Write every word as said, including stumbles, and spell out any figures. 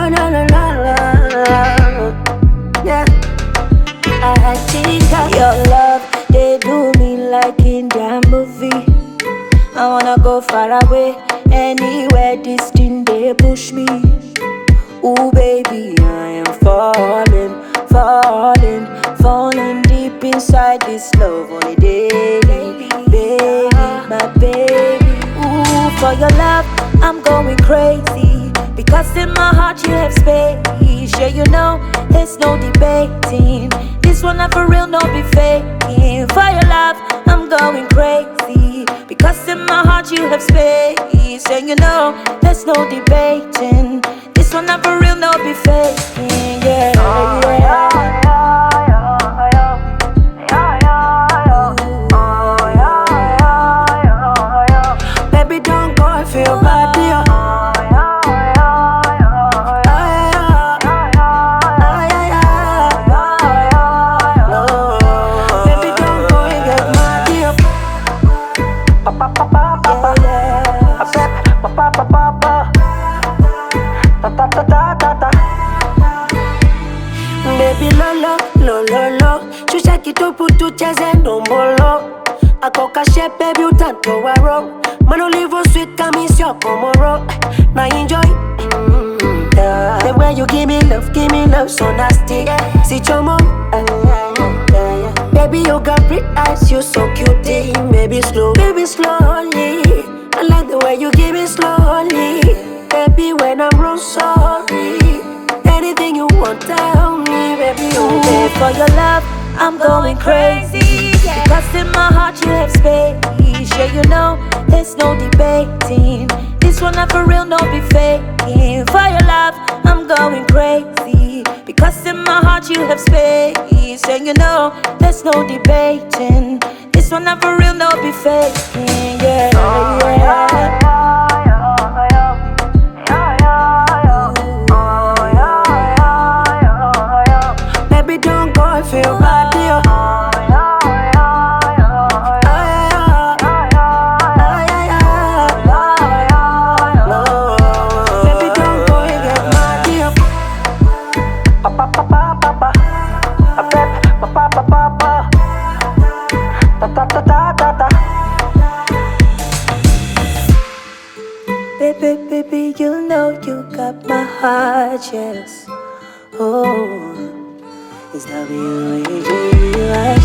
la la la la. Yeah, I think that your love, they do me like in that movie. I wanna go far away, anywhere this thing they push me. Ooh baby, I am falling, falling, falling deep inside this love on a daily, baby, my baby. Ooh, for your love, I'm going crazy, because in my heart you have space. Yeah, you know, there's no debating. This one not for real, no be faking. For your love, I'm going crazy, because in my heart you have space. And you know, there's no debating. This one not for real, no be faking. Yeah, yeah. Baby, don't go and feel bad, dear. Baby, don't go and get mad, dear. Pa pa pa pa pa pa pa pa pa. Ta ta ta ta ta ta. Baby lolo, lolo, lo. Shusha kitupu tucheze ndombolo. Akoka shape baby utanto waro. Mano livo sweet kamisio komoro. Na enjoy mm, yeah. The way you give me love, give me love so nasty. See chomo uh, yeah, yeah, yeah. Baby you got pretty eyes, you so cute. Baby slow, baby slowly. I like the way you give me slowly. Baby, when I'm wrong, sorry. Anything you want, tell me, baby. Oh, babe, for your love, I'm going crazy, because in my heart you have space. Yeah, you know, there's no debating. This one not for real, no be faking. For your love, I'm going crazy, because in my heart you have space. And you know, there's no debating. This one not for real, no be faking. Yeah, yeah. Feel bad, dear. Baby, don't go and get mad, dear. Pa pa pa pa pa pa. Pa pa pa pa pa. Ta ta ta ta ta ta. Baby, baby, you know you got my heart, yes. Oh. It's W A G, right?